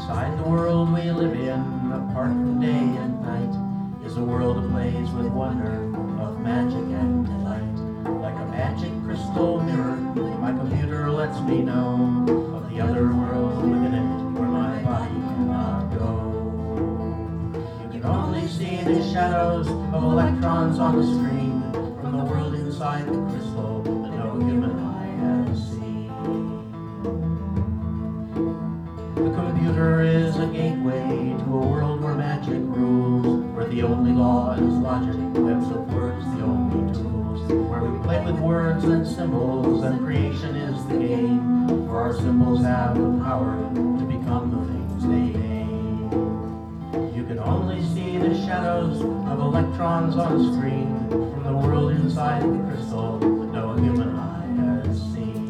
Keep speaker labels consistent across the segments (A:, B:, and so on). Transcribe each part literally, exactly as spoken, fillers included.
A: Inside the world we live in, apart from day and night, is a world ablaze with wonder, of magic and delight. Like a magic crystal mirror, my computer lets me know of the other world within it, where my body cannot go. You can only see the shadows of electrons on the screen from the world inside the crystal that no human eye has seen. The computer is a gateway to a world where magic rules, where the only law is logic, webs of words the only tools, where we play with words and symbols and creation is the game, for our symbols have the power to become the things they name. You can only see the shadows of electrons on a screen from the world inside the crystal that no human eye has seen.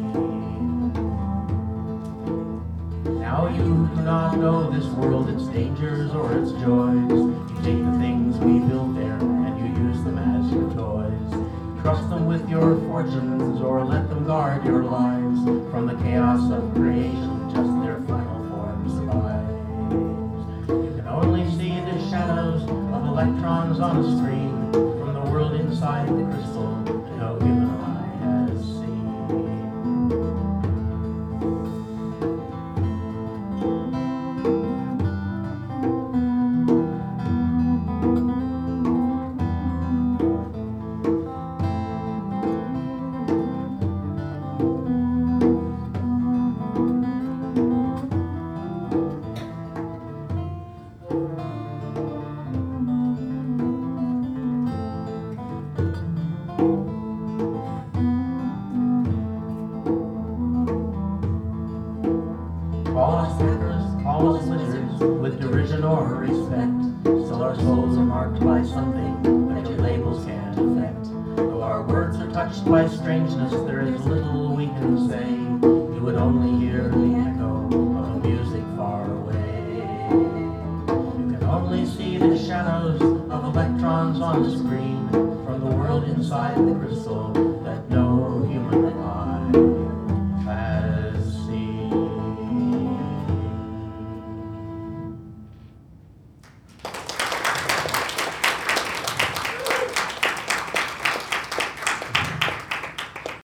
A: Now you do not know this world, its dangers or its joys. You take the things we build there and you use them as your toys. Trust them with your fortunes or let them guard your lives. From the chaos of creation, just their final form survives. You can only see the shadows of electrons on a screen from the world inside the crystal that no human eye has seen. All us thinkers, all us listeners, with derision or respect, still our souls are marked by something that your labels can't affect. Though our words are touched by strangeness, there is little we can say. You would only hear the echo of a music far away. You can only see the shadows of electrons on the screen from the world inside the crystal